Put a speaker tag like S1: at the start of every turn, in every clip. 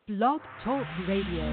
S1: Blog Talk Radio.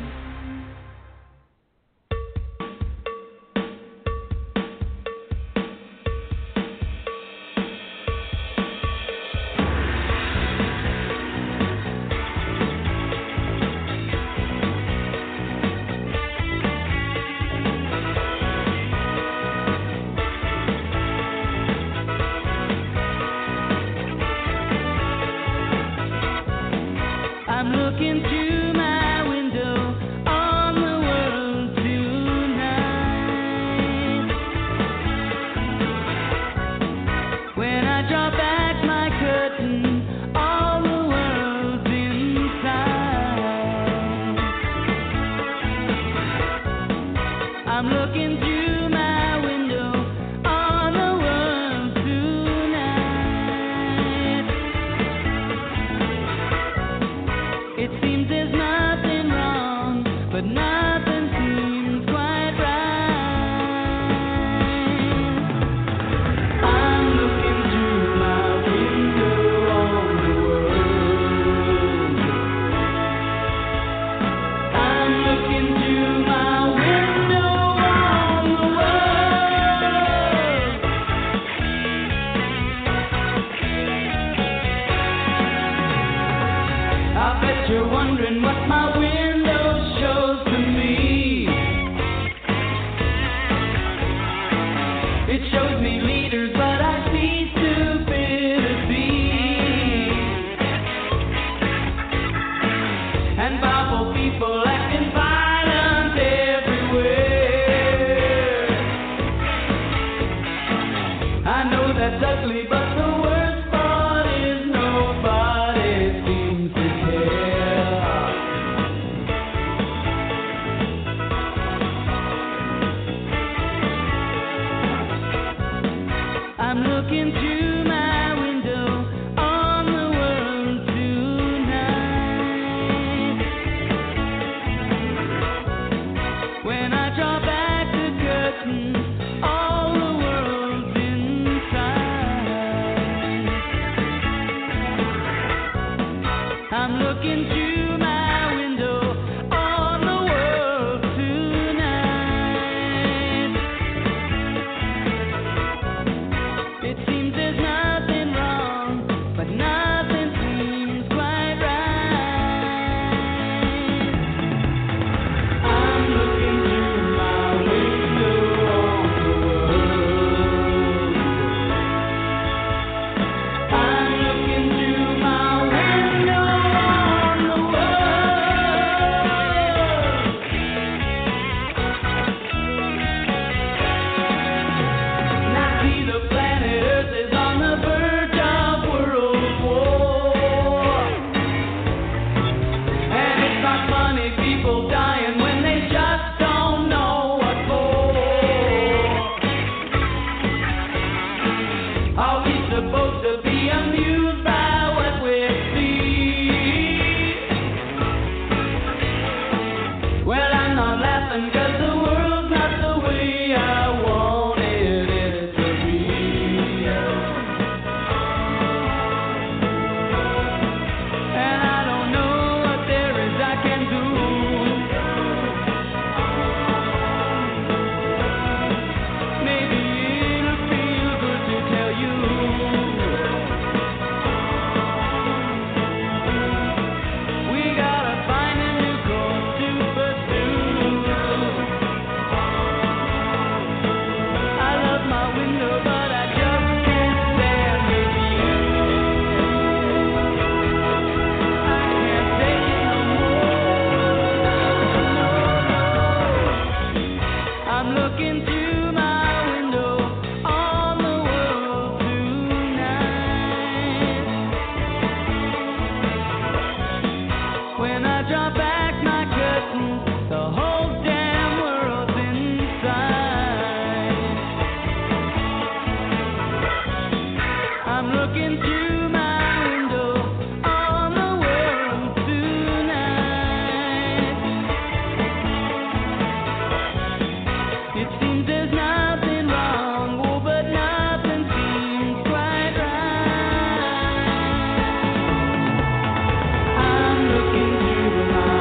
S2: I'm looking through my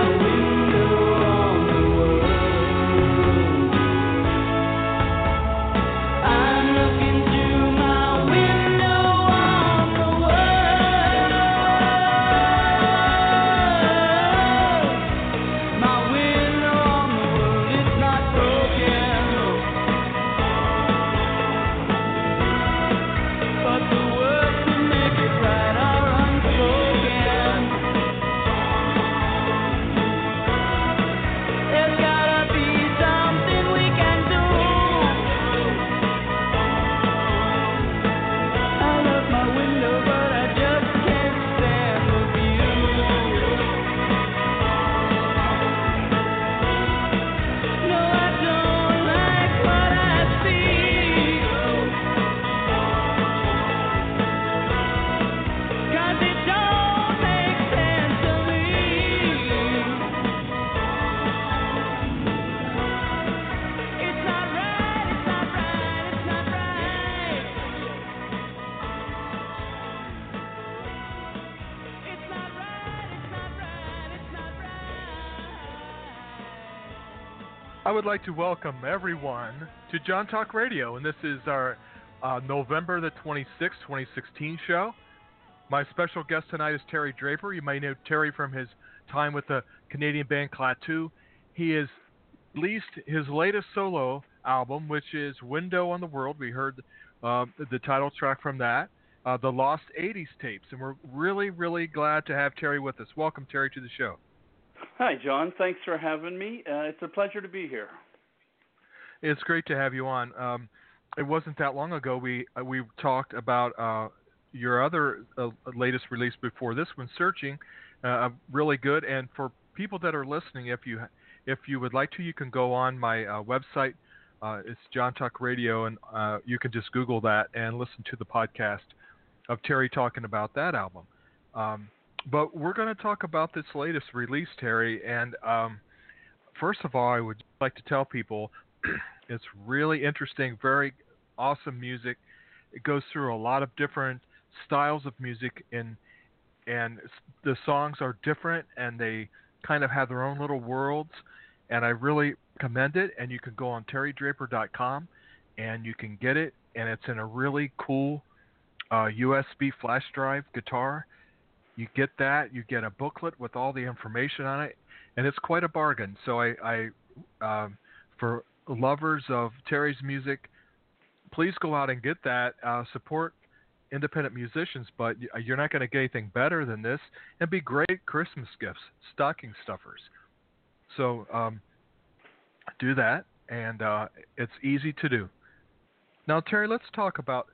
S2: I would like to welcome everyone to John Talk Radio, and this is our November the 26th, 2016 show. My special guest tonight is Terry Draper. You may know Terry from his time with the Canadian band Klaatu. He has released his latest solo album, which is Window on the World. We heard the title track from that, the Lost 80s Tapes, and we're really, really glad to have Terry with us. Welcome, Terry, to the show.
S3: Hi, John. Thanks for having me. It's a pleasure to be here.
S2: It's great to have you on. It wasn't that long ago we talked about your other latest release before this one, Searching, really good. And for people that are listening, if you would like to, you can go on my website. It's John Talk Radio, and you can just Google that and listen to the podcast of Terry talking about that album. But we're going to talk about this latest release, Terry. And first of all, I would like to tell people it's really interesting, very awesome music. It goes through a lot of different styles of music, and the songs are different, and they kind of have their own little worlds. And I really recommend it. And you can go on terrydraper.com, and you can get it. And it's in a really cool USB flash drive guitar. You get that. You get a booklet with all the information on it, and it's quite a bargain. So I for lovers of Terry's music, please go out and get that. Support independent musicians, but you're not going to get anything better than this, and be great Christmas gifts, stocking stuffers. So do that, and it's easy to do. Now, Terry, let's talk about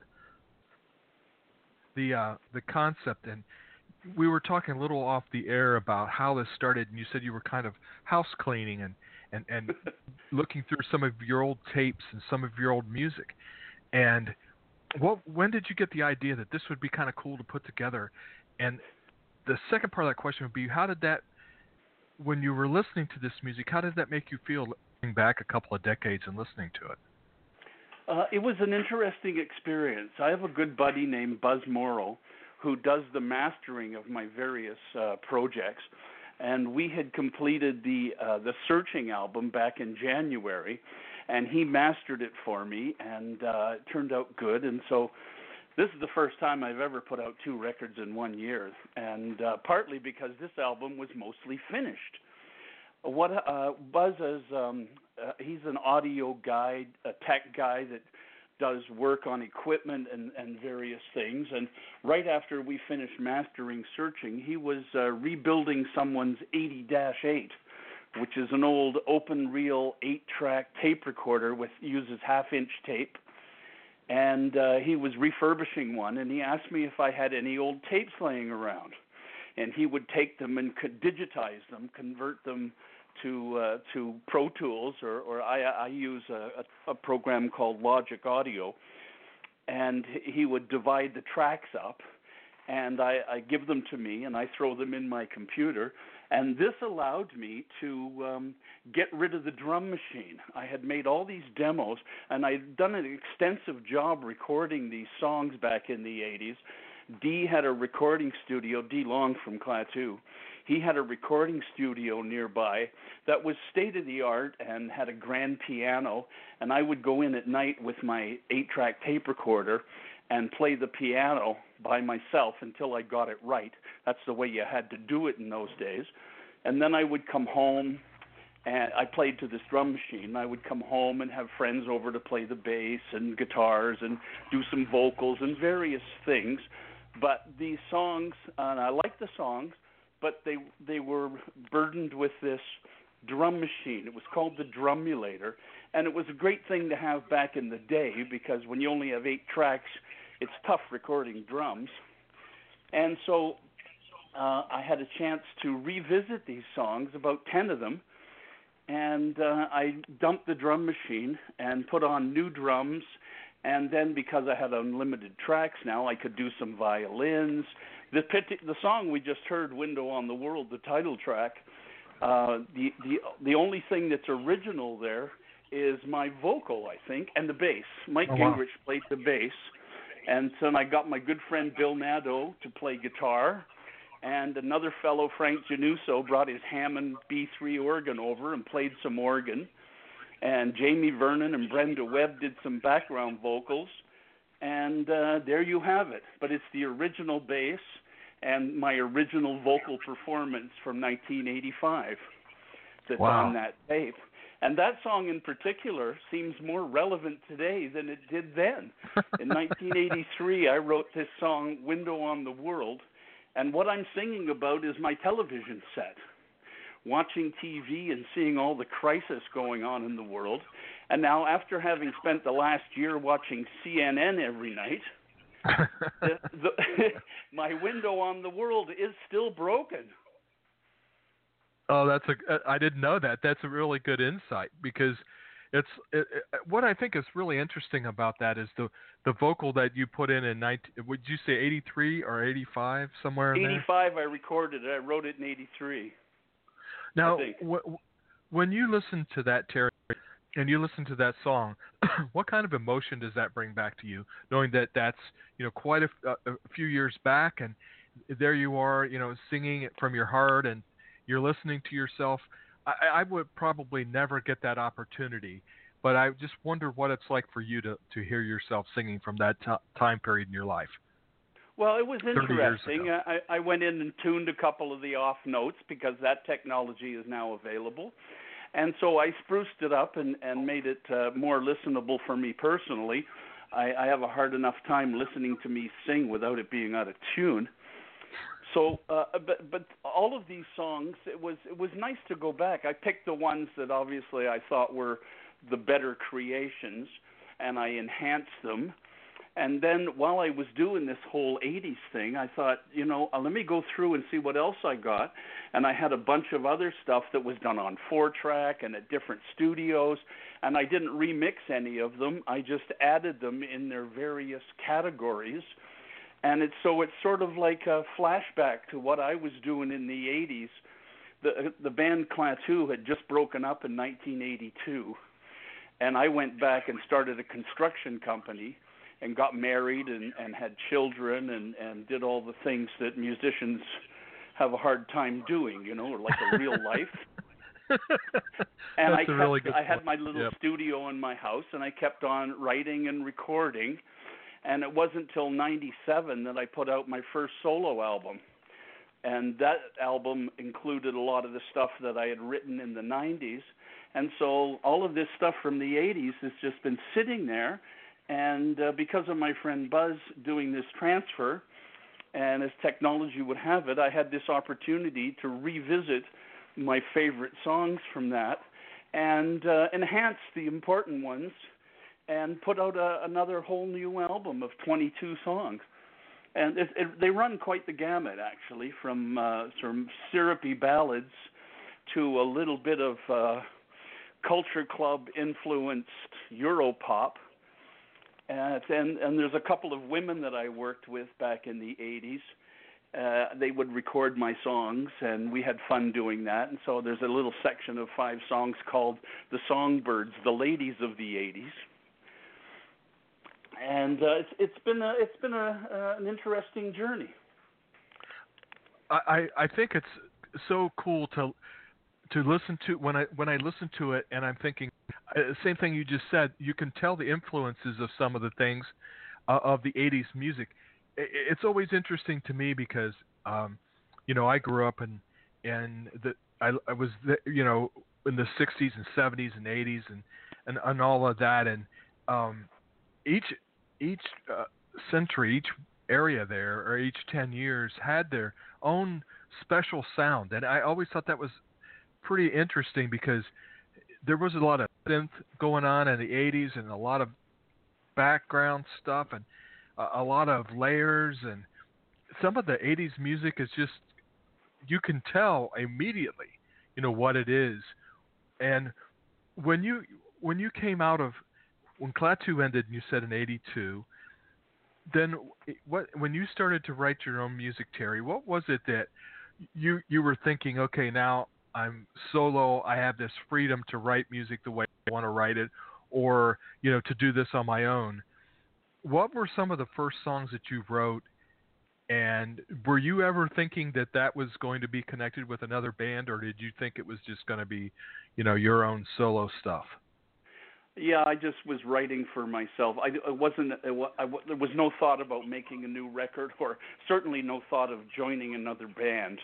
S2: the concept. And we were talking a little off the air about how this started, and you said you were kind of house cleaning and looking through some of your old tapes and some of your old music. And when did you get the idea that this would be kind of cool to put together? And the second part of that question would be, how did that, when you were listening to this music, how did that make you feel looking back a couple of decades and listening to it?
S3: It was an interesting experience. I have a good buddy named Buzz Morrow who does the mastering of my various projects, and we had completed the Searching album back in January, and he mastered it for me, and it turned out good. And so this is the first time I've ever put out 2 records in 1 year, and partly because this album was mostly finished. What Buzz is, he's an audio guy, a tech guy that does work on equipment and various things. And right after we finished mastering Searching, he was rebuilding someone's 80-8, which is an old open-reel 8-track tape recorder uses half-inch tape. And he was refurbishing one, and he asked me if I had any old tapes laying around. And he would take them and could digitize them, convert them to Pro Tools, or I use a program called Logic Audio, and he would divide the tracks up, and I give them to me, and I throw them in my computer, and this allowed me to get rid of the drum machine. I had made all these demos, and I'd done an extensive job recording these songs back in the 80s. Dee had a recording studio, Dee Long from Klaatu. He had a recording studio nearby that was state-of-the-art and had a grand piano, and I would go in at night with my 8-track tape recorder and play the piano by myself until I got it right. That's the way you had to do it in those days. And then I would come home, and I played to this drum machine. I would come home and have friends over to play the bass and guitars and do some vocals and various things. But these songs, and I like the songs, but they were burdened with this drum machine. It was called the Drumulator, and it was a great thing to have back in the day because when you only have 8 tracks, it's tough recording drums. And so I had a chance to revisit these songs, about 10 of them, and I dumped the drum machine and put on new drums. And then because I had unlimited tracks now, I could do some violins. The song we just heard, Window on the World, the title track, the only thing that's original there is my vocal, I think, and the bass. Mike Gingrich played the bass. And then I got my good friend Bill Nadeau to play guitar. And another fellow, Frank Januso, brought his Hammond B3 organ over and played some organ. and Jamie Vernon and Brenda Webb did some background vocals, and there you have it. But it's the original bass and my original vocal performance from 1985 that's on that tape. And that song in particular seems more relevant today than it did then. In 1983, I wrote this song, Window on the World, and what I'm singing about is my television set, watching TV and seeing all the crisis going on in the world. And now, after having spent the last year watching CNN every night, my window on the world is still broken.
S2: Oh, I didn't know that. That's a really good insight, because what I think is really interesting about that is the vocal that you put in would you say 83 or 85, somewhere in there?
S3: 85 I recorded it. I wrote it in 83.
S2: Now, when you listen to that, Terry, and you listen to that song, what kind of emotion does that bring back to you, knowing that that's quite a few years back, and there you are, singing it from your heart, and you're listening to yourself? I would probably never get that opportunity, but I just wonder what it's like for you to hear yourself singing from that time period in your life.
S3: Well, it was interesting. I went in and tuned a couple of the off notes because that technology is now available. And so I spruced it up and made it more listenable for me personally. I have a hard enough time listening to me sing without it being out of tune. So, but all of these songs, it was nice to go back. I picked the ones that obviously I thought were the better creations, and I enhanced them. And then while I was doing this whole 80s thing, I thought, let me go through and see what else I got. And I had a bunch of other stuff that was done on 4-track and at different studios, and I didn't remix any of them. I just added them in their various categories. And it's sort of like a flashback to what I was doing in the 80s. The band Klaatu had just broken up in 1982, and I went back and started a construction company and got married and had children and did all the things that musicians have a hard time doing, like a real life. And I had my little studio in my house, and I kept on writing and recording. And it wasn't until 97 that I put out my first solo album. And that album included a lot of the stuff that I had written in the 90s. And so all of this stuff from the 80s has just been sitting there. And because of my friend Buzz doing this transfer, and as technology would have it, I had this opportunity to revisit my favorite songs from that and enhance the important ones, and put out another whole new album of 22 songs. And they run quite the gamut, actually, from syrupy ballads to a little bit of culture club-influenced Europop. And there's a couple of women that I worked with back in the 80s. They would record my songs, and we had fun doing that. And so there's a little section of 5 songs called The Songbirds, the Ladies of the 80s. And it's been an interesting journey.
S2: I think it's so cool to listen to when I listen to it, and I'm thinking same thing you just said. You can tell the influences of some of the things of the 80s music. It's always interesting to me because I grew up I was in the 60s and 70s and 80s and all of that, and each century, each area there, or each 10 years had their own special sound. And I always thought that was pretty interesting because there was a lot of synth going on in the 80s and a lot of background stuff and a lot of layers. And some of the 80s music is just, you can tell immediately, what it is. And when you came out of, when Klaatu ended, and you said in '82, then when you started to write your own music, Terry, what was it that you were thinking? Okay, now I'm solo. I have this freedom to write music the way I want to write it, or to do this on my own. What were some of the first songs that you wrote, and were you ever thinking that was going to be connected with another band, or did you think it was just going to be, your own solo stuff?
S3: Yeah, I just was writing for myself. I wasn't. There was no thought about making a new record, or certainly no thought of joining another band.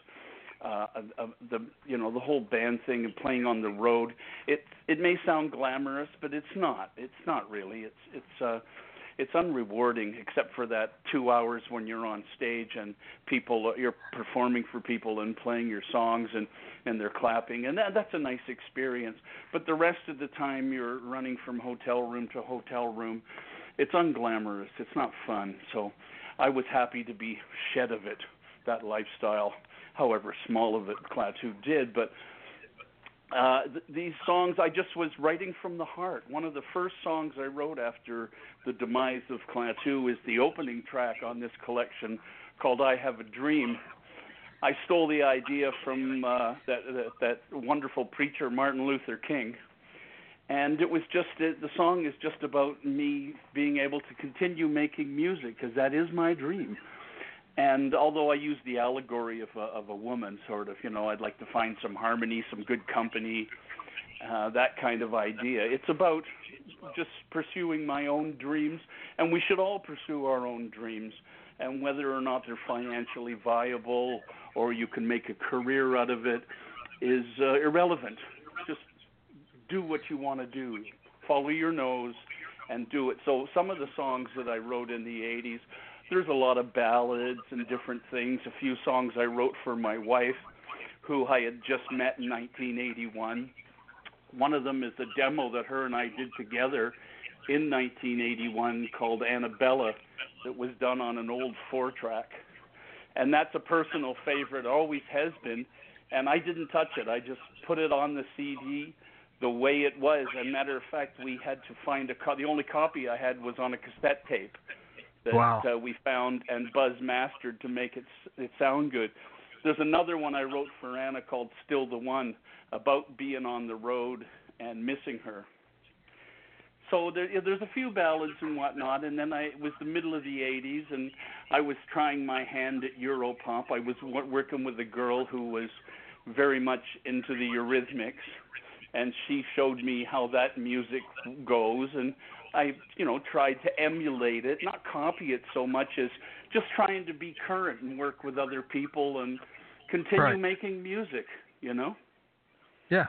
S3: The whole band thing and playing on the road. It may sound glamorous, but it's not. It's not really. It's unrewarding, except for that 2 hours when you're on stage and you're performing for people and playing your songs and they're clapping, and that's a nice experience. But the rest of the time you're running from hotel room to hotel room. It's unglamorous. It's not fun. So I was happy to be shed of it, that lifestyle, however small of it Klaatu did. But these songs, I just was writing from the heart. One of the first songs I wrote after the demise of Klaatu is the opening track on this collection called I Have a Dream. I stole the idea from that wonderful preacher Martin Luther King. And it was the song is just about me being able to continue making music, because that is my dream. And although I use the allegory of a woman, sort of, I'd like to find some harmony, some good company, that kind of idea. It's about just pursuing my own dreams, and we should all pursue our own dreams. And whether or not they're financially viable or you can make a career out of it is irrelevant. Just do what you want to do. Follow your nose and do it. So some of the songs that I wrote in the 80s, there's a lot of ballads and different things. A few songs I wrote for my wife, who I had just met in 1981. One of them is a demo that her and I did together in 1981 called Annabella, that was done on an old 4-track. And that's a personal favorite, always has been. And I didn't touch it. I just put it on the CD the way it was. As a matter of fact, we had to find the only copy I had was on a cassette tape that we found and Buzz mastered to make it sound good. There's another one I wrote for Anna called Still the One, about being on the road and missing her. So there's a few ballads and whatnot, and then it was the middle of the 80s, and I was trying my hand at Europop. I was working with a girl who was very much into the Eurythmics, and she showed me how that music goes, and I, tried to emulate it, not copy it so much as just trying to be current and work with other people and continue making music,
S2: Yeah.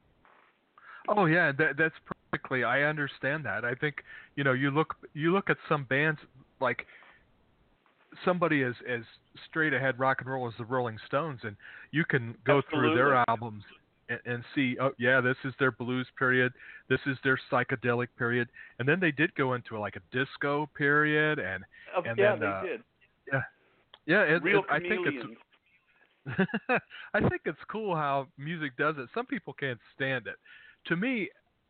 S2: Oh, yeah, that's perfectly. I understand that. I think, you look at some bands like somebody as straight ahead rock and roll as the Rolling Stones, and you can go through their albums and see, oh yeah, this is their blues period, this is their psychedelic period, and then they did go into like a disco period, and
S3: they did.
S2: Yeah,
S3: Real
S2: I think
S3: chameleons.
S2: I think it's cool how music does it. Some people can't stand it. To me,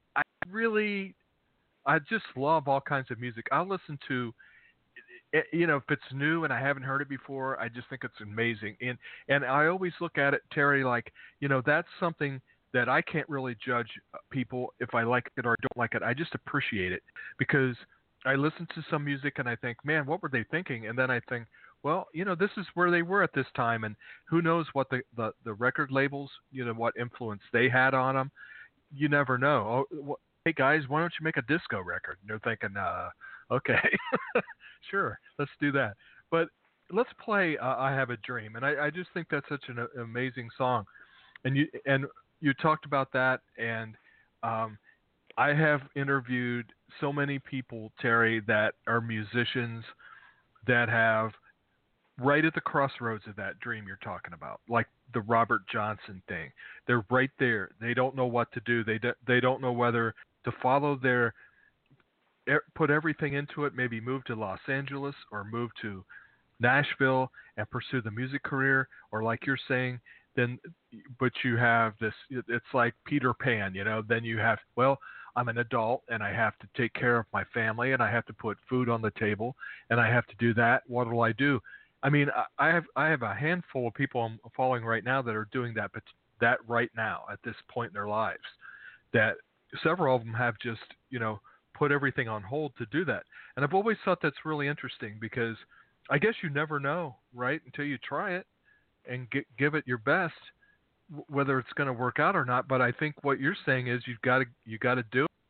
S2: I just love all kinds of music. I'll listen to, if it's new and I haven't heard it before, I just think it's amazing. And I always look at it, Terry, like, that's something that I can't really judge people if I like it or don't like it. I just appreciate it, because I listen to some music and I think, man, what were they thinking? And then I think, well, this is where they were at this time, and who knows what the record labels, what influence they had on them. You never know. Oh, hey guys, why don't you make a disco record? And they're thinking, okay, sure, let's do that. But let's play I Have a Dream, and I just think that's such an amazing song. And you talked about that, and I have interviewed so many people, Terry, that are musicians that have right at the crossroads of that dream you're talking about, like the Robert Johnson thing. They're right there. They don't know what to do. They don't know whether to follow put everything into it, maybe move to Los Angeles or move to Nashville and pursue the music career, or like you're saying, but you have this, it's like Peter Pan, then you have, well, I'm an adult and I have to take care of my family and I have to put food on the table and I have to do that. What will I do? I mean, I have a handful of people I'm following right now that are doing that, but that right now at this point in their lives, that several of them have just, put everything on hold to do that. And I've always thought that's really interesting, because I guess you never know, right, until you try it and give it your best, whether it's going to work out or not. But I think what you're saying is you got to do it.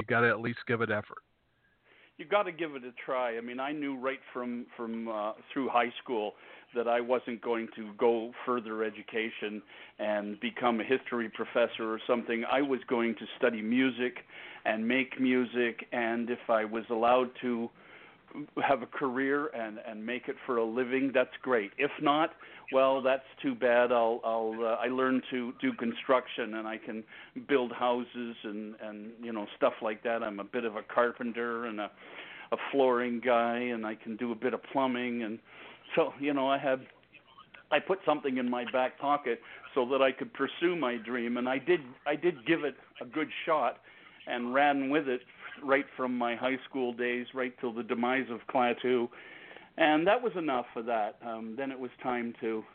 S2: You got to at least give it effort.
S3: You got to give it a try. I mean, I knew right from through high school that I wasn't going to go further education and become a history professor or something. I was going to study music and make music, and if I was allowed to have a career and make it for a living, that's great. If not, well, that's too bad. I learned to do construction, and I can build houses and stuff like that. I'm a bit of a carpenter and a flooring guy, and I can do a bit of plumbing, and so I put something in my back pocket so that I could pursue my dream, and I did give it a good shot and ran with it right from my high school days right till the demise of Klaatu, and that was enough for that. Then it was time to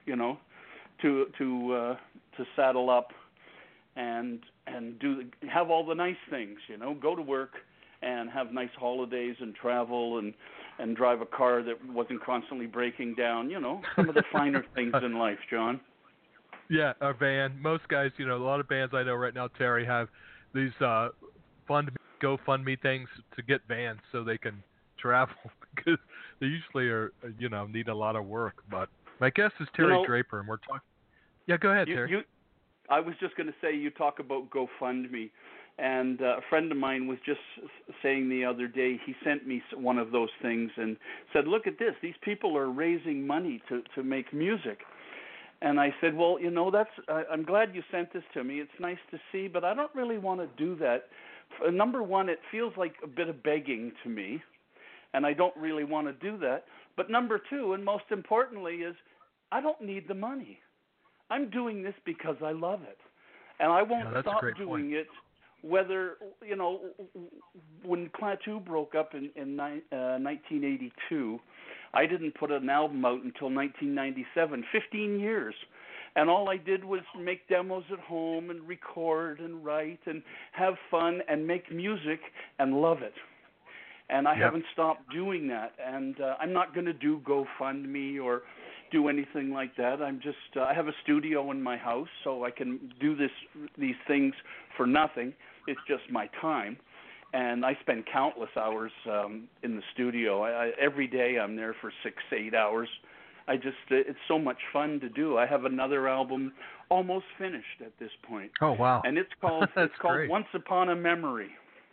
S3: saddle up and have all the nice things, go to work and have nice holidays and travel and drive a car that wasn't constantly breaking down, some of the finer things in life, John.
S2: Yeah, a van. Most guys, a lot of bands I know right now, Terry, have these GoFundMe things to get vans so they can travel because they usually are, need a lot of work. But my guest is Terry Draper, and we're talking. Yeah, go ahead, Terry.
S3: I was just going to say, you talk about GoFundMe, and a friend of mine was just saying the other day, he sent me one of those things and said, look at this, these people are raising money to make music. And I said, well, I'm glad you sent this to me. It's nice to see, but I don't really want to do that. Number one, it feels like a bit of begging to me, and I don't really want to do that. But number two, and most importantly, is I don't need the money. I'm doing this because I love it, and I won't stop doing it. Whether when Klaatu broke up in 1982, I didn't put an album out until 1997, 15 years. And all I did was make demos at home and record and write and have fun and make music and love it. And I haven't stopped doing that. And I'm not going to do GoFundMe or do anything like that. I'm just I have a studio in my house, so I can do these things for nothing. It's just my time. And I spend countless hours in the studio. Every day I'm there for 6-8 hours. It's so much fun to do. I have another album almost finished at this point.
S2: Oh, wow.
S3: And it's called
S2: great.
S3: Once Upon a Memory.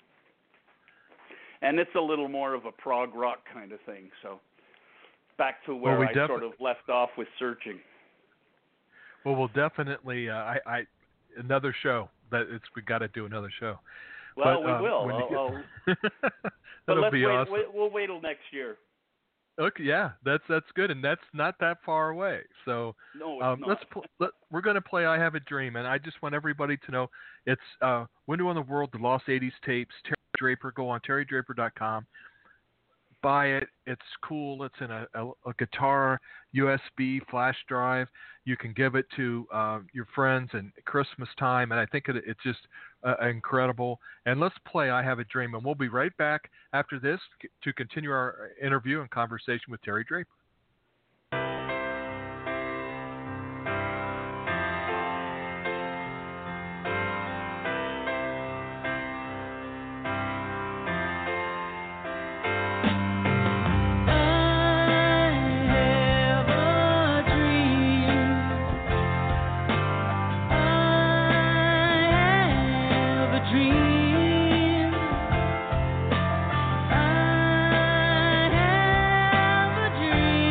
S3: And it's a little more of a prog rock kind of thing. So back to where I sort of left off with Searching.
S2: Well, we'll definitely another show. We got to do another show.
S3: Well, we will.
S2: That'll be awesome.
S3: We'll wait till next year.
S2: Okay, yeah, that's good, and that's not that far away. So
S3: no, it's
S2: not. We're going to play "I Have a Dream," and I just want everybody to know it's Window on the World, the Lost 80s tapes. Terry Draper, go on terrydraper.com. Buy it. It's cool. It's in a guitar USB flash drive. You can give it to your friends and Christmas time, and I think it's just incredible. And let's play "I Have a Dream," and we'll be right back after this to continue our interview and conversation with Terry Draper.
S4: I have a dream.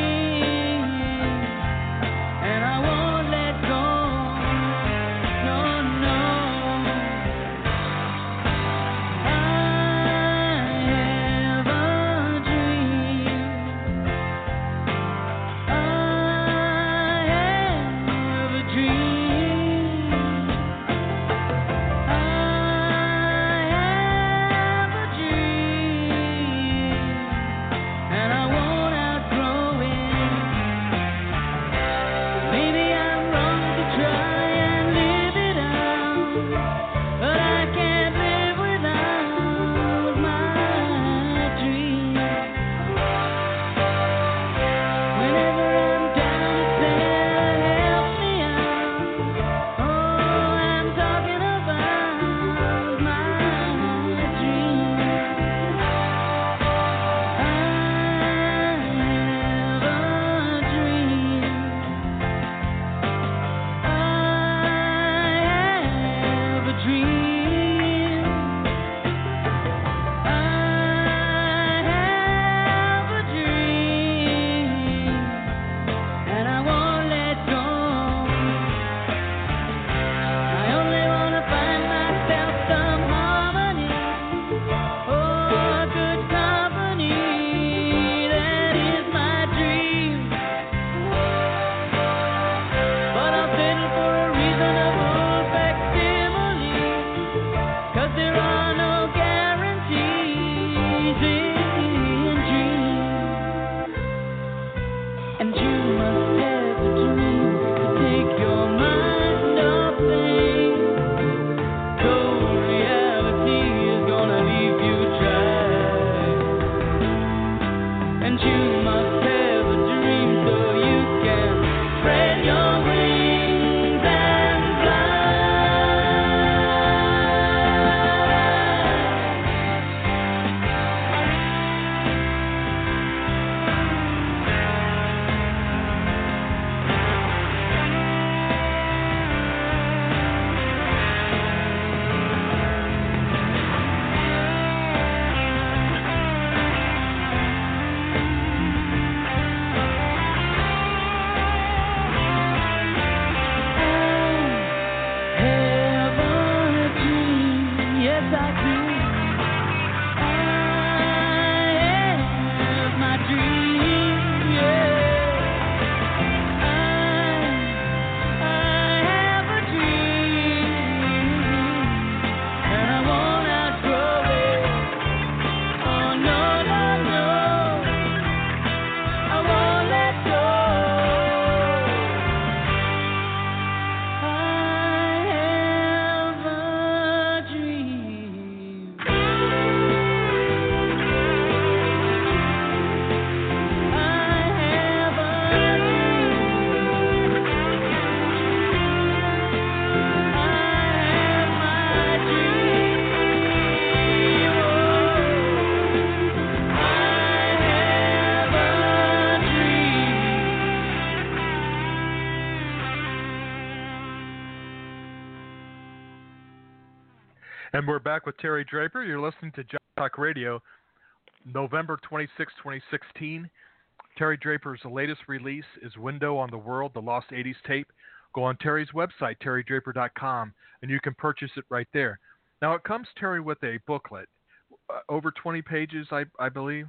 S2: And we're back with Terry Draper. You're listening to Jazz Talk Radio, November 26, 2016. Terry Draper's latest release is Window on the World, the Lost 80s tape. Go on Terry's website, terrydraper.com, and you can purchase it right there. Now, it comes, Terry, with a booklet, over 20 pages, I believe.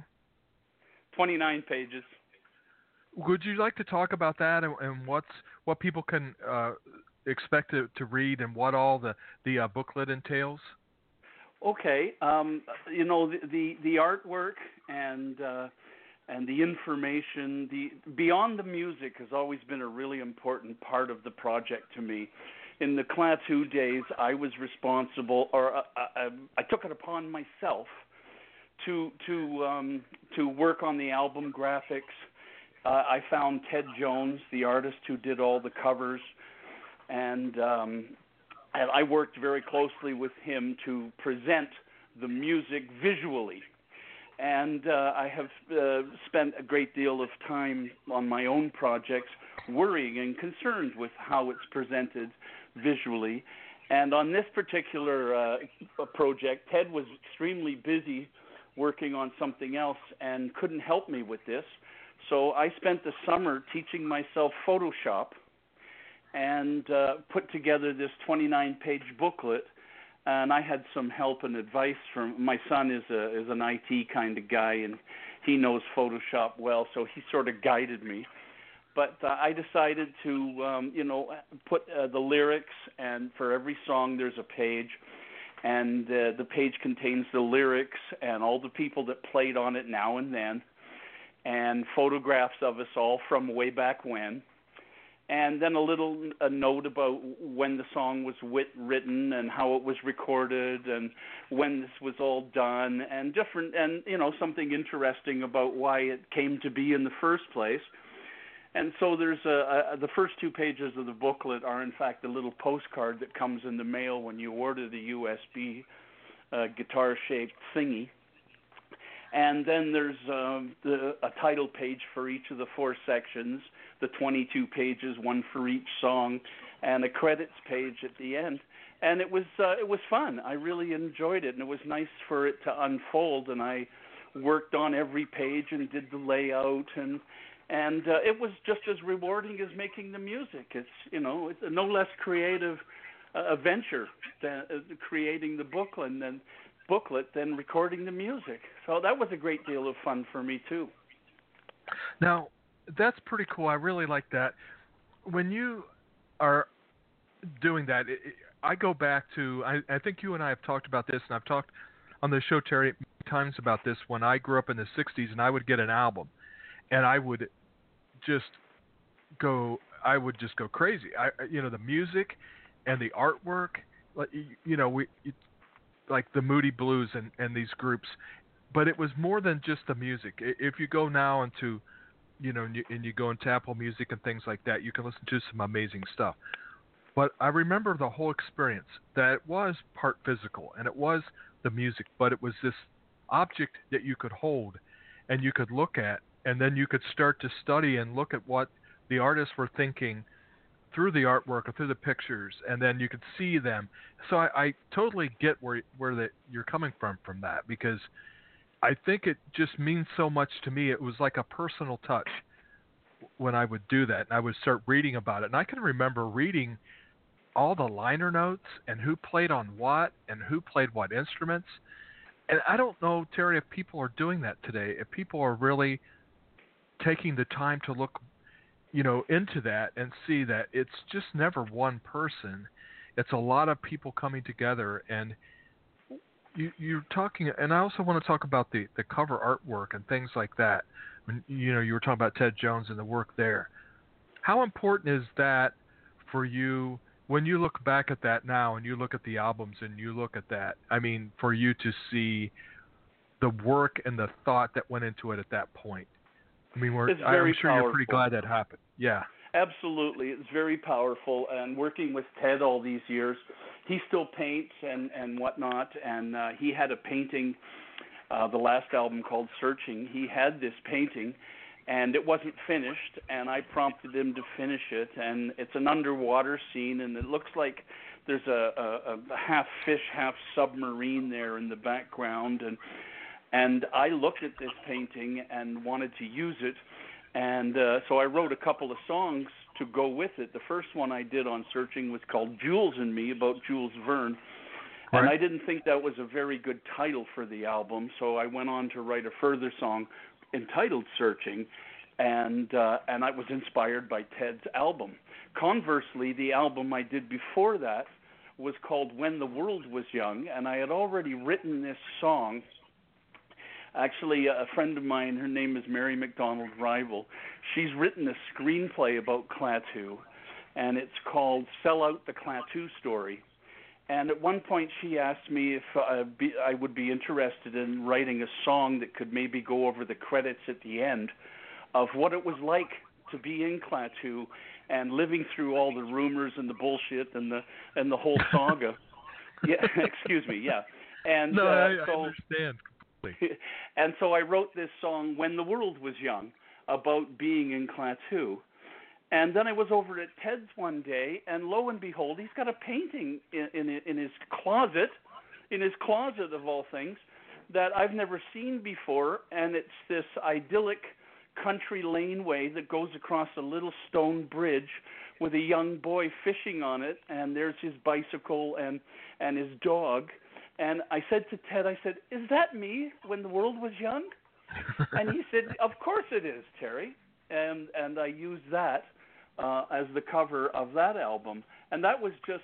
S3: 29 pages.
S2: Would you like to talk about that and what people can expect to read and what all the booklet entails?
S3: Okay, the artwork and the information, beyond the music, has always been a really important part of the project to me. In the Klaatu days, I was responsible, or I took it upon myself to work on the album graphics. I found Ted Jones, the artist who did all the covers, and I worked very closely with him to present the music visually. And I have spent a great deal of time on my own projects worrying and concerned with how it's presented visually. And on this particular project, Ted was extremely busy working on something else and couldn't help me with this. So I spent the summer teaching myself Photoshop and put together this 29-page booklet. And I had some help and advice from my son. Is an IT kind of guy, and he knows Photoshop well, so he sort of guided me. But I decided to put the lyrics, and for every song there's a page, and the page contains the lyrics and all the people that played on it now and then, and photographs of us all from way back when. And then a note about when the song was written and how it was recorded and when this was all done, and something interesting about why it came to be in the first place. And so there's the first 2 pages of the booklet are in fact a little postcard that comes in the mail when you order the USB guitar-shaped thingy. And then there's a title page for each of the 4 sections, the 22 pages, one for each song, and a credits page at the end. And it was fun. I really enjoyed it, and it was nice for it to unfold. And I worked on every page and did the layout, and it was just as rewarding as making the music. It's it's a no less creative venture than creating the booklet than recording the music. So that was a great deal of fun for me too.
S2: Now, that's pretty cool. I really like that. When you are doing that, I go back to, I think you and I have talked about this, and I've talked on the show, Terry, many times about this. When I grew up in the 60s and I would get an album, and I would just go crazy. The music and the artwork, like the Moody Blues and these groups, but it was more than just the music. If you go now into, and you go into Apple Music and things like that, you can listen to some amazing stuff. But I remember the whole experience, that it was part physical and it was the music, but it was this object that you could hold and you could look at, and then you could start to study and look at what the artists were thinking through the artwork or through the pictures, and then you could see them. So I totally get where you're coming from that, because I think it just means so much to me. It was like a personal touch when I would do that, and I would start reading about it. And I can remember reading all the liner notes and who played on what and who played what instruments. And I don't know, Terry, if people are doing that today, if people are really taking the time to look into that and see that it's just never one person. It's a lot of people coming together, and you're talking, and I also want to talk about the cover artwork and things like that. When, you were talking about Ted Jones and the work there. How important is that for you when you look back at that now and you look at the albums and you look at that? I mean, for you to see the work and the thought that went into it at that point. I mean, I'm sure
S3: powerful.
S2: You're pretty glad that happened. Yeah.
S3: Absolutely. It's very powerful. And working with Ted all these years, he still paints and whatnot. And he had a painting, the last album called Searching. He had this painting, and it wasn't finished. And I prompted him to finish it. And it's an underwater scene, and it looks like there's a half fish, half submarine there in the background, and I looked at this painting and wanted to use it, and so I wrote a couple of songs to go with it. The first one I did on Searching was called Jules and Me, about Jules Verne.
S2: Right.
S3: And I didn't think that was a very good title for the album, so I went on to write a further song entitled Searching, and I was inspired by Ted's album. Conversely, the album I did before that was called When the World Was Young, and I had already written this song. Actually, a friend of mine, her name is Mary McDonald Rival, she's written a screenplay about Klaatu, and it's called Sell Out the Klaatu Story. And at one point she asked me if I would be interested in writing a song that could maybe go over the credits at the end of what it was like to be in Klaatu and living through all the rumors and the bullshit and the whole saga. Yeah, excuse me, yeah. And
S2: no, I understand completely.
S3: And so I wrote this song When the World Was Young about being in Klaatu. And then I was over at Ted's one day, and lo and behold, he's got a painting in his closet of all things, that I've never seen before, and it's this idyllic country laneway that goes across a little stone bridge with a young boy fishing on it, and there's his bicycle and his dog. And I said to Ted, I said, "Is that me when the world was young?" And he said, "Of course it is, Terry." And I used that as the cover of that album, and that was just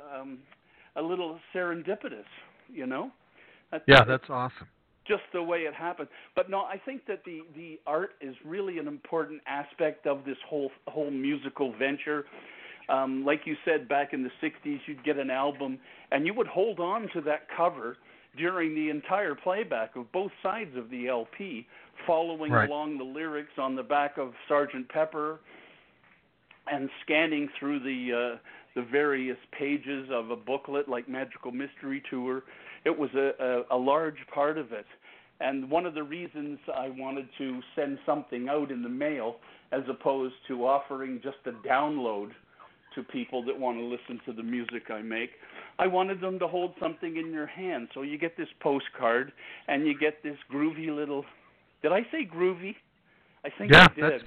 S3: a little serendipitous, you know.
S2: That's awesome.
S3: Just the way it happened. But no, I think that the art is really an important aspect of this whole musical venture. Like you said, back in the 60s, you'd get an album, and you would hold on to that cover during the entire playback of both sides of the LP, following along the lyrics on the back of Sgt. Pepper, and scanning through the various pages of a booklet like Magical Mystery Tour. It was a large part of it. And one of the reasons I wanted to send something out in the mail as opposed to offering just a download to people that want to listen to the music I make, I wanted them to hold something in their hand. So you get this postcard, and you get this groovy little... Did I say groovy? I think I did.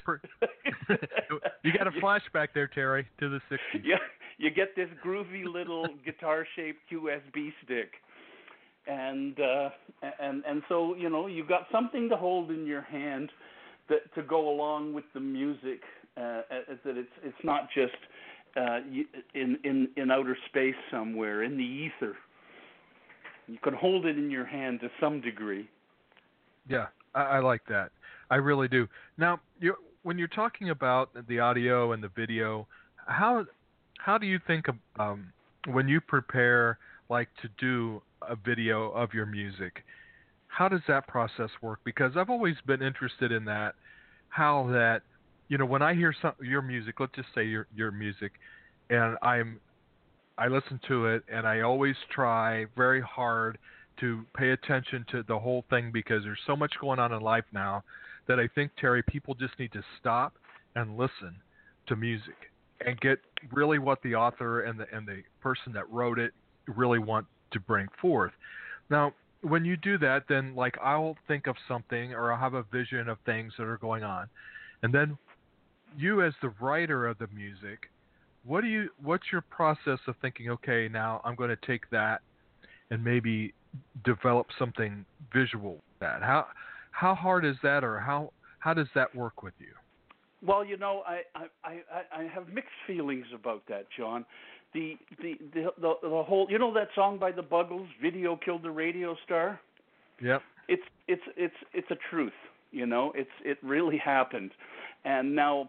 S2: You got a flashback there, Terry, to the 60s.
S3: Yeah, you get this groovy little guitar-shaped USB stick, and so you you've got something to hold in your hand that to go along with the music. That it's not just in outer space somewhere in the ether. You can hold it in your hand to some degree.
S2: Yeah, I like that. I really do. Now, when you're talking about the audio and the video, how do you think of, when you prepare, like, to do a video of your music? How does that process work? Because I've always been interested in that, how that, when I hear your music, let's just say your music, and I listen to it, and I always try very hard to pay attention to the whole thing, because there's so much going on in life now that I think, Terry, people just need to stop and listen to music and get really what the author and the person that wrote it really want to bring forth. Now, when you do that, then like I'll think of something, or I'll have a vision of things that are going on, and then you, as the writer of the music, what's your process of thinking, okay, now I'm going to take that and maybe develop something visual with that? How hard is that, or how does that work with you?
S3: Well, I have mixed feelings about that, John. The whole, that song by the Buggles, "Video Killed the Radio Star"?
S2: Yep.
S3: It's a truth, it really happened. And now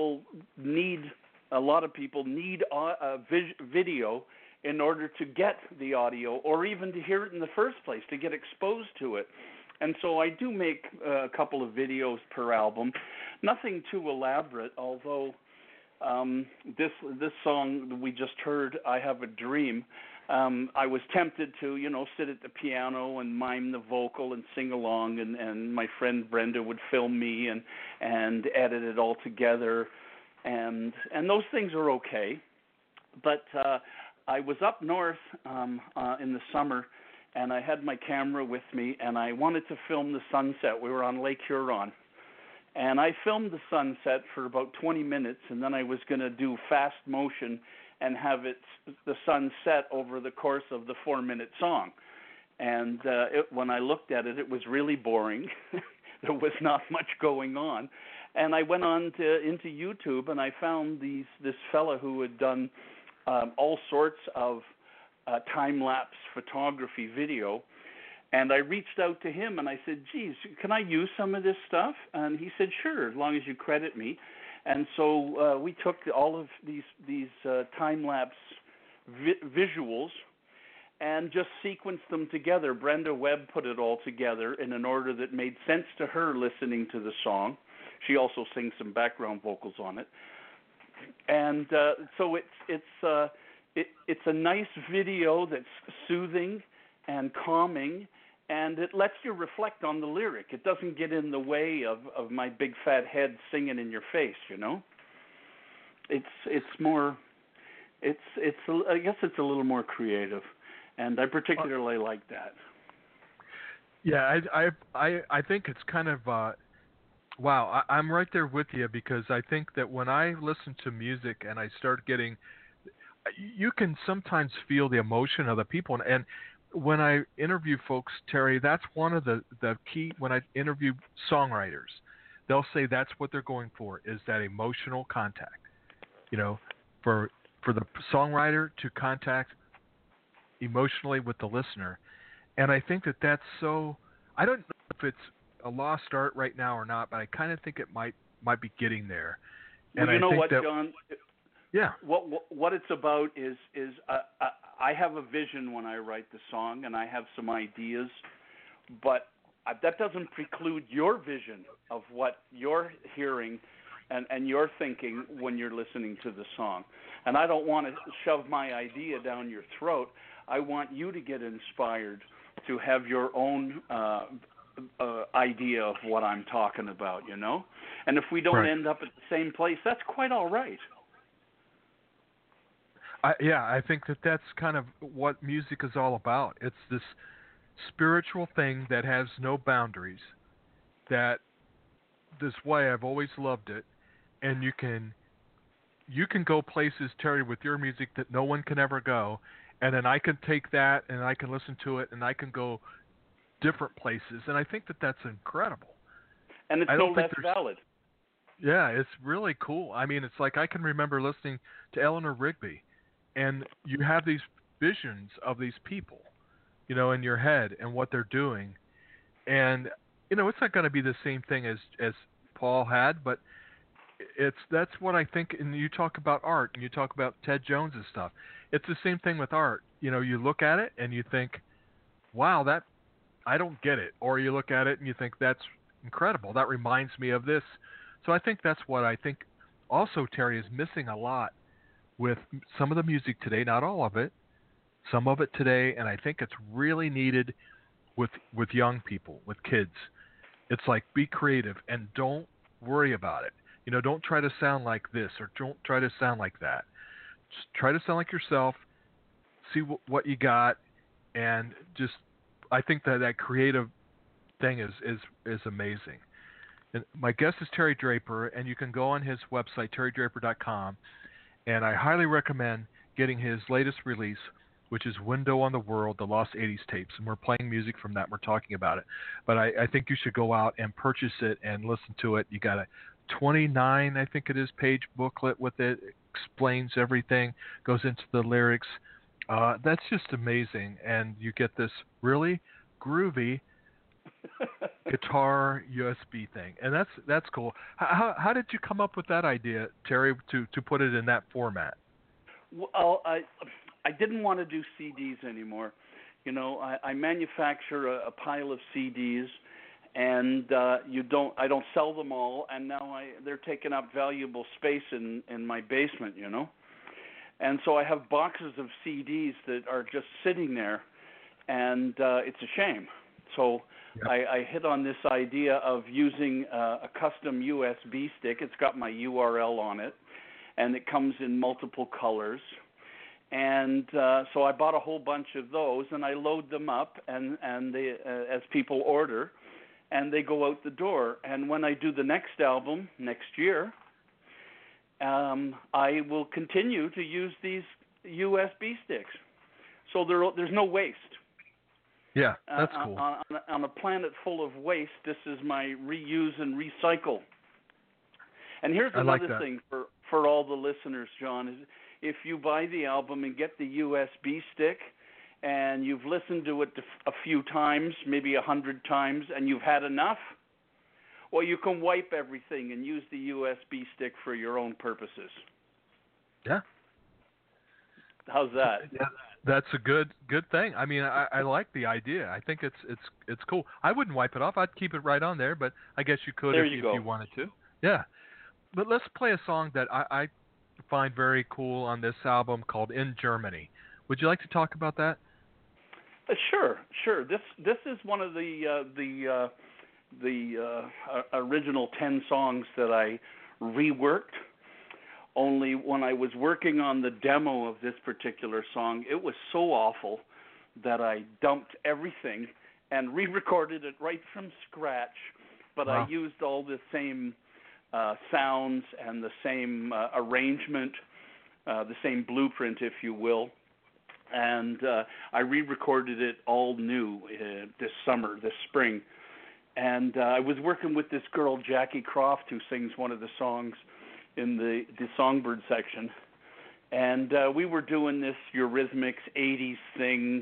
S3: a lot of people need a video in order to get the audio, or even to hear it in the first place, to get exposed to it. And so I do make a couple of videos per album, nothing too elaborate, although this song that we just heard, "I Have a Dream," I was tempted to, sit at the piano and mime the vocal and sing along, and my friend Brenda would film me and edit it all together, and those things are okay. But I was up north in the summer, and I had my camera with me, and I wanted to film the sunset. We were on Lake Huron, and I filmed the sunset for about 20 minutes, and then I was going to do fast motion and have the sun set over the course of the 4-minute song. And when I looked at it, it was really boring. There was not much going on. And I went on into YouTube, and I found this fella who had done all sorts of time-lapse photography video. And I reached out to him, and I said, geez, can I use some of this stuff? And he said, sure, as long as you credit me. And so we took all of these time-lapse visuals and just sequenced them together. Brenda Webb put it all together in an order that made sense to her listening to the song. She also sings some background vocals on it. And so it's a nice video that's soothing and calming, and it lets you reflect on the lyric. It doesn't get in the way of my big fat head singing in your face, you know. It's more, I guess it's a little more creative, and I particularly like that.
S2: Yeah, I think it's kind of wow. I'm right there with you, because I think that when I listen to music and I start getting, you can sometimes feel the emotion of the people, and when I interview folks, Terry, that's one of the key. When I interview songwriters, they'll say that's what they're going for, is that emotional contact. You know, for the songwriter to contact emotionally with the listener. And I think that that's so, I don't know if it's a lost art right now or not, but I kind of think it might be getting there.
S3: Well,
S2: and
S3: you know
S2: think
S3: what,
S2: that,
S3: John?
S2: Yeah.
S3: What it's about is I have a vision when I write the song, and I have some ideas, but that doesn't preclude your vision of what you're hearing and you're thinking when you're listening to the song. And I don't want to shove my idea down your throat. I want you to get inspired to have your own idea of what I'm talking about, you know? And if we don't end up at the same place, that's quite all right.
S2: I think that's kind of what music is all about. It's this spiritual thing that has no boundaries. That's why I've always loved it. And you can go places, Terry, with your music that no one can ever go. And then I can take that and I can listen to it and I can go different places. And I think that's incredible.
S3: And it's no less valid.
S2: Yeah, it's really cool. I mean, it's like I can remember listening to Eleanor Rigby. And you have these visions of these people, you know, in your head and what they're doing. And, you know, it's not going to be the same thing as Paul had, but that's what I think. And you talk about art and you talk about Ted Jones and stuff. It's the same thing with art. You know, you look at it and you think, wow, I don't get it. Or you look at it and you think, that's incredible. That reminds me of this. So I think that's what I think also, Terry, is missing a lot with some of the music today, not all of it, some of it today, and I think it's really needed with young people, with kids. It's like, be creative and don't worry about it. You know, don't try to sound like this or don't try to sound like that. Just try to sound like yourself, see what you got, and just, I think that creative thing is amazing. And my guest is Terry Draper, and you can go on his website, terrydraper.com, and I highly recommend getting his latest release, which is Window on the World, the Lost 80s Tapes. And we're playing music from that. We're talking about it. But I think you should go out and purchase it and listen to it. You got a 29, I think it is, page booklet with it. Explains everything, goes into the lyrics. That's just amazing. And you get this really groovy guitar USB thing, and that's cool. How did you come up with that idea, Terry, to put it in that format?
S3: Well, I didn't want to do CDs anymore. You know, I manufacture a pile of CDs, and I don't sell them all, and now they're taking up valuable space in my basement. You know, and so I have boxes of CDs that are just sitting there, and it's a shame. So yep. I hit on this idea of using a custom USB stick. It's got my URL on it, and it comes in multiple colors. And so I bought a whole bunch of those, and I load them up, and they, as people order, and they go out the door. And when I do the next album next year, I will continue to use these USB sticks. So there's no waste.
S2: Yeah, that's cool.
S3: On a planet full of waste, this is my reuse and recycle. And here's another thing for all the listeners, John, is if you buy the album and get the USB stick and you've listened to it a few times, maybe 100 times, and you've had enough, well, you can wipe everything and use the USB stick for your own purposes.
S2: Yeah.
S3: How's that?
S2: Yeah, that's a good thing. I mean, I like the idea. I think it's cool. I wouldn't wipe it off. I'd keep it right on there, but I guess you could if you wanted to. Yeah. But let's play a song that I find very cool on this album called "In Germany." Would you like to talk about that?
S3: Sure. This is one of the original 10 songs that I reworked. Only when I was working on the demo of this particular song, it was so awful that I dumped everything and re-recorded it right from scratch. But wow. I used all the same sounds and the same arrangement, the same blueprint, if you will. And I re-recorded it all new this spring. And I was working with this girl, Jackie Croft, who sings one of the songs in the Songbird section. And we were doing this Eurythmics 80s thing,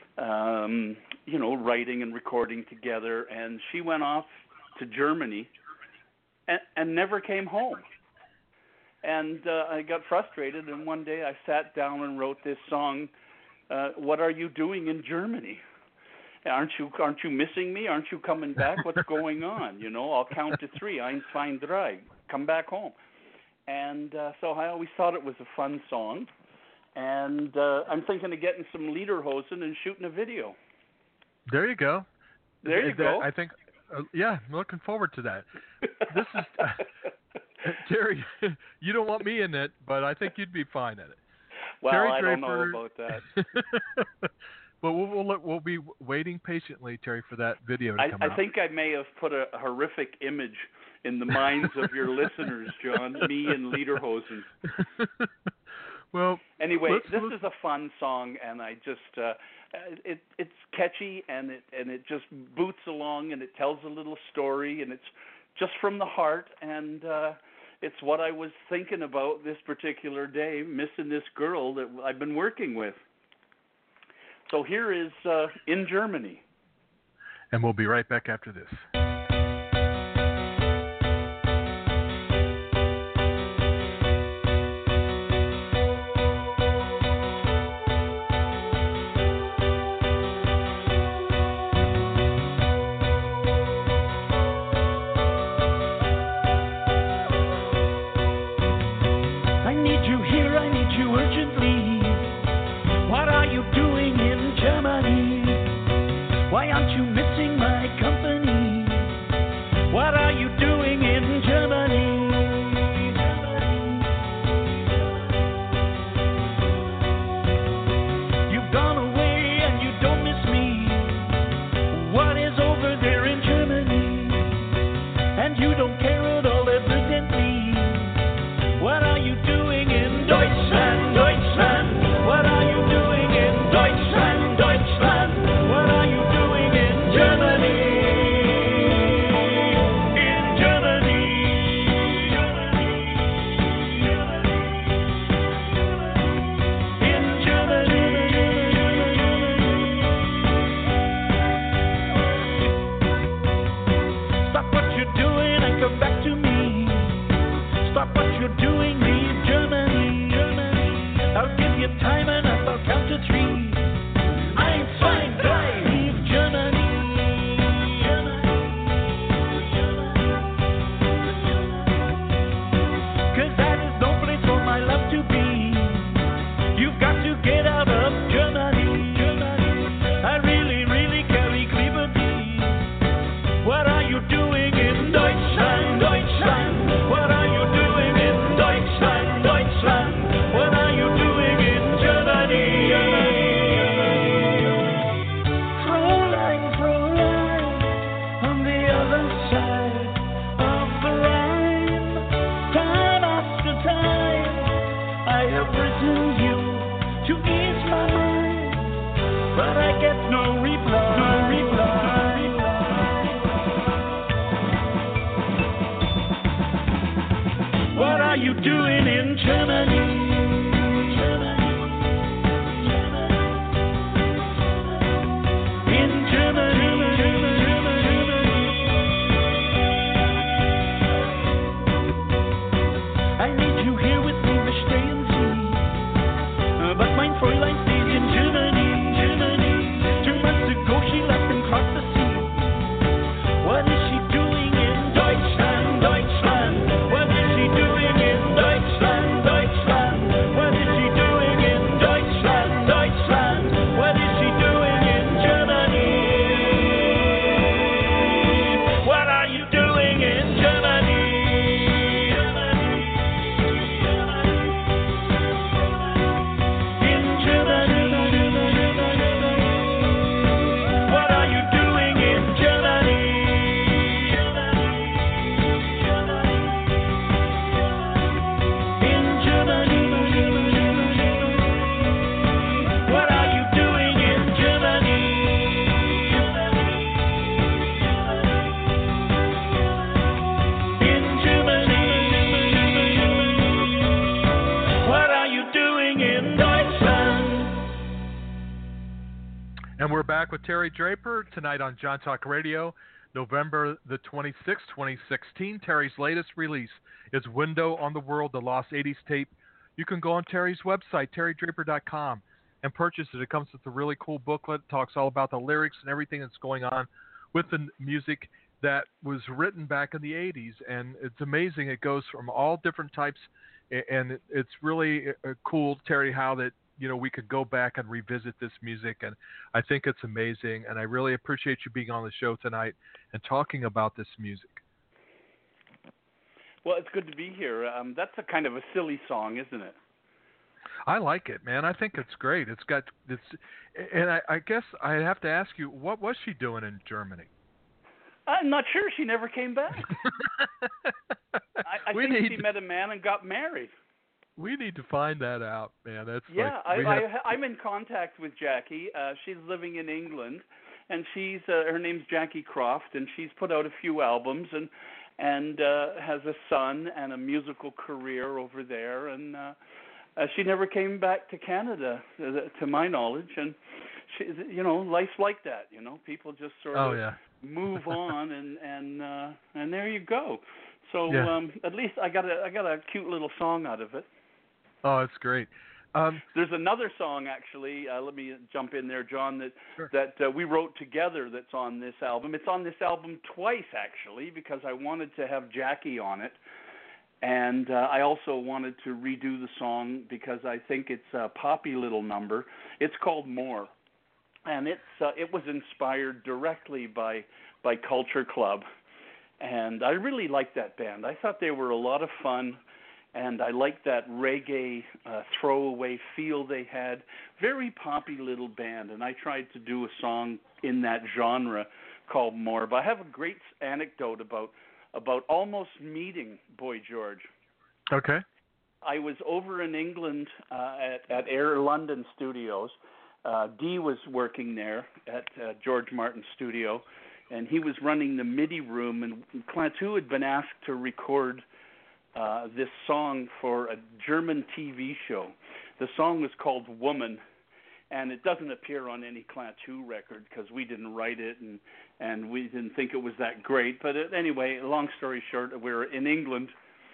S3: writing and recording together. And she went off to Germany and never came home. And I got frustrated, and one day I sat down and wrote this song, What Are You Doing in Germany? Aren't you missing me? Aren't you coming back? What's going on? I'll count to 3. Eins, zwei, drei. Come back home. And so I always thought it was a fun song. And I'm thinking of getting some lederhosen and shooting a video.
S2: There you go.
S3: There you go.
S2: I think, I'm looking forward to that. This is, Terry, you don't want me in it, but I think you'd be fine at it.
S3: Well,
S2: Terry
S3: I
S2: Draper,
S3: don't know about that.
S2: But we'll be waiting patiently, Terry, for that video to come out.
S3: I think I may have put a horrific image in the minds of your listeners, John, me in lederhosen.
S2: Well,
S3: anyway, this is a fun song, and I just it's catchy, and it just boots along, and it tells a little story, and it's just from the heart, and it's what I was thinking about this particular day, missing this girl that I've been working with. So here is In Germany.
S2: And we'll be right back after this.
S4: Why aren't you missing my company? get no reply. No reply. What are you doing in Germany?
S2: And we're back with Terry Draper tonight on John Talk Radio, November the 26th, 2016. Terry's latest release is Window on the World, the Lost 80s tape. You can go on Terry's website, terrydraper.com, and purchase it. It comes with a really cool booklet. It talks all about the lyrics and everything that's going on with the music that was written back in the 80s. And it's amazing. It goes from all different types, and it's really cool, Terry, how that we could go back and revisit this music, and I think it's amazing, and I really appreciate you being on the show tonight and talking about this music.
S3: Well, it's good to be here. That's a kind of a silly song, isn't it?
S2: I like it, man. I think it's great. And I guess I have to ask you, what was she doing in Germany?
S3: I'm not sure. She never came back. I think she met a man and got married.
S2: We need to find that out, man.
S3: I'm in contact with Jackie. She's living in England, and she's her name's Jackie Croft, and she's put out a few albums and has a son and a musical career over there. And she never came back to Canada, to my knowledge. And she, life's like that. People just sort of move on, and there you go. So at least I got a cute little song out of it.
S2: Oh, it's great.
S3: There's another song, actually. Let me jump in there, John, that we wrote together that's on this album. It's on this album twice, actually, because I wanted to have Jackie on it. And I also wanted to redo the song because I think it's a poppy little number. It's called More. And it was inspired directly by Culture Club. And I really liked that band. I thought they were a lot of fun. And I liked that reggae throwaway feel they had. Very poppy little band, and I tried to do a song in that genre called More. But I have a great anecdote about almost meeting Boy George.
S2: Okay.
S3: I was over in England at Air London Studios. Dee was working there at George Martin's studio, and he was running the MIDI room, and Clantu had been asked to record this song for a German TV show. The song was called Woman, and it doesn't appear on any Clantu record because we didn't write it and we didn't think it was that great. But anyway, long story short, we were in England,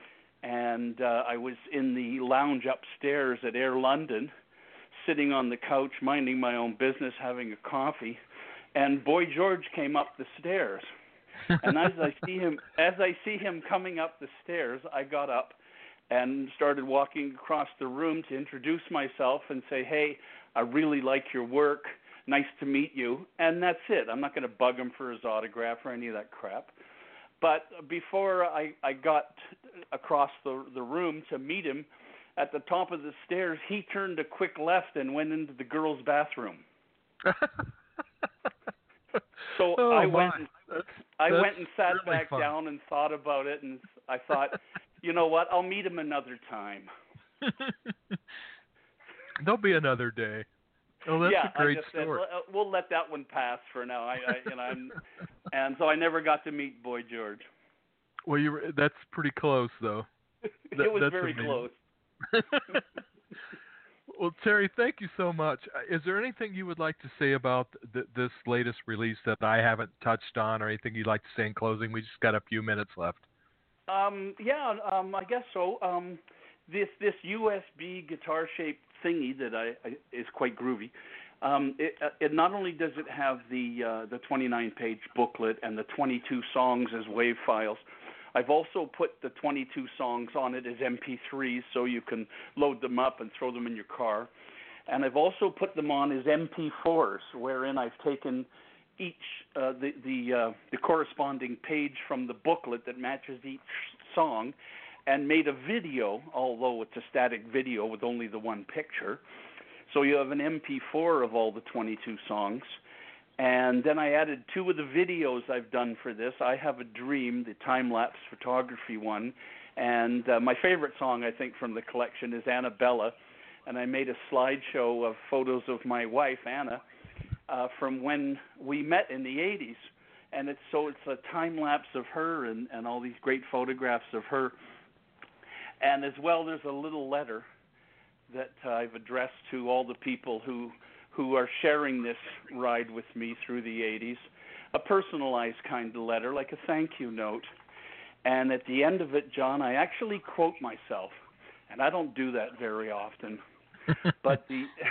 S3: and I was in the lounge upstairs at Air London, sitting on the couch, minding my own business, having a coffee, and Boy George came up the stairs. And as I see him coming up the stairs, I got up and started walking across the room to introduce myself and say, "Hey, I really like your work. Nice to meet you." And that's it. I'm not going to bug him for his autograph or any of that crap. But before I got across the room to meet him, at the top of the stairs, he turned a quick left and went into the girls' bathroom. So I went and sat really back down and thought about it, and I thought, you know what, I'll meet him another time.
S2: There'll be another day. Oh, that's
S3: yeah,
S2: a great
S3: I just
S2: story.
S3: Said, we'll let that one pass for now. And so I never got to meet Boy George.
S2: Well, that's pretty close, though.
S3: It was
S2: that's
S3: very
S2: amazing.
S3: close.
S2: Well, Terry, thank you so much. Is there anything you would like to say about this latest release that I haven't touched on, or anything you'd like to say in closing? We just got a few minutes left.
S3: I guess so. This USB guitar-shaped thingy that is quite groovy. It not only does it have the 29-page booklet and the 22 songs as WAV files, I've also put the 22 songs on it as MP3s so you can load them up and throw them in your car. And I've also put them on as MP4s, wherein I've taken each the corresponding page from the booklet that matches each song and made a video, although it's a static video with only the one picture. So you have an MP4 of all the 22 songs. And then I added 2 of the videos I've done for this. I Have a Dream, the time-lapse photography one. And my favorite song, I think, from the collection is Annabella. And I made a slideshow of photos of my wife, Anna, from when we met in the 80s. And it's a time-lapse of her and all these great photographs of her. And as well, there's a little letter that I've addressed to all the people who are sharing this ride with me through the 80s, a personalized kind of letter, like a thank you note. And at the end of it, John, I actually quote myself, and I don't do that very often. But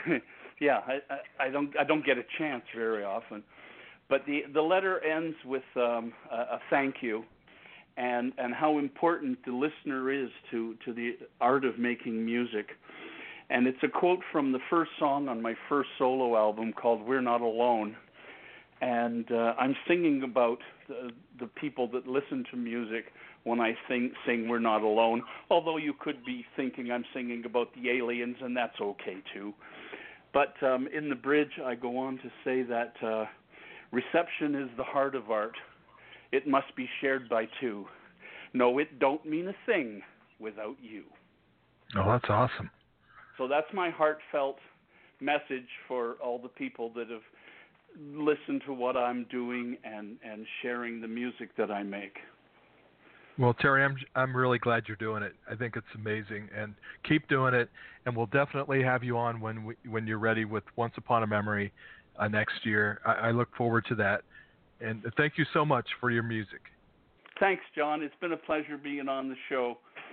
S3: I don't get a chance very often. But the letter ends with a thank you, and how important the listener is to the art of making music. And it's a quote from the first song on my first solo album called We're Not Alone. And I'm singing about the people that listen to music when I sing We're Not Alone, although you could be thinking I'm singing about the aliens, and that's okay too. But in the bridge, I go on to say that reception is the heart of art. It must be shared by 2. No, it don't mean a thing without you.
S2: Oh, that's awesome.
S3: So that's my heartfelt message for all the people that have listened to what I'm doing and sharing the music that I make.
S2: Well, Terry, I'm really glad you're doing it. I think it's amazing, and keep doing it. And we'll definitely have you on when you're ready with Once Upon a Memory next year. I look forward to that. And thank you so much for your music.
S3: Thanks, John. It's been a pleasure being on the show.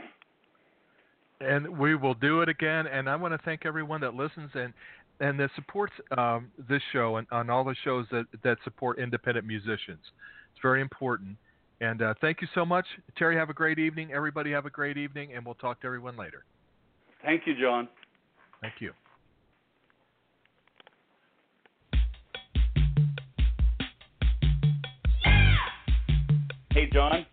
S2: And we will do it again. And I want to thank everyone that listens and that supports this show and on all the shows that support independent musicians. It's very important. And thank you so much. Terry, have a great evening. Everybody have a great evening, and we'll talk to everyone later.
S3: Thank you, John.
S2: Thank you.
S3: Hey, John.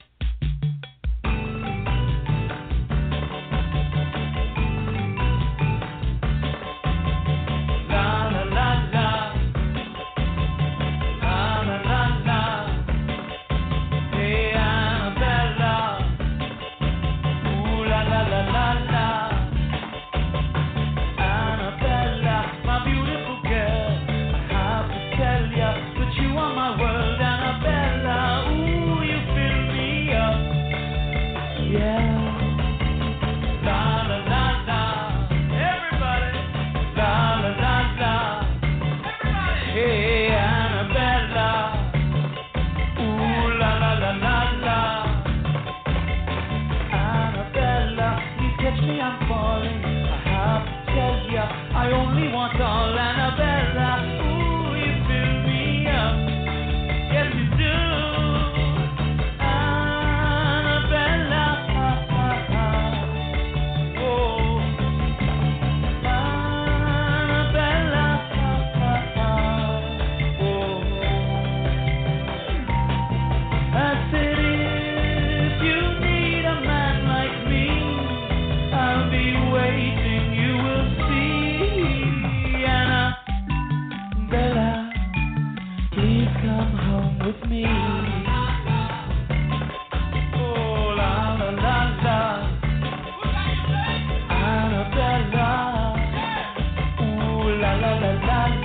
S5: La la la la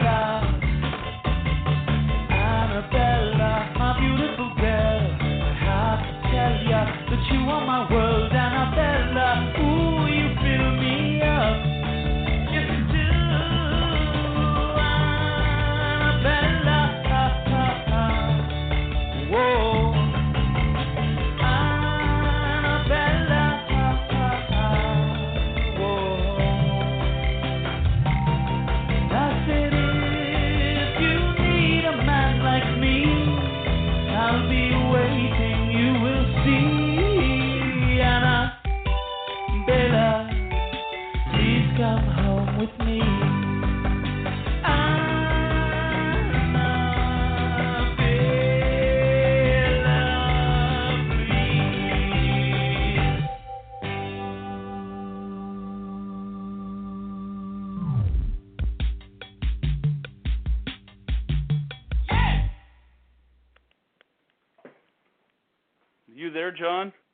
S3: You there, John?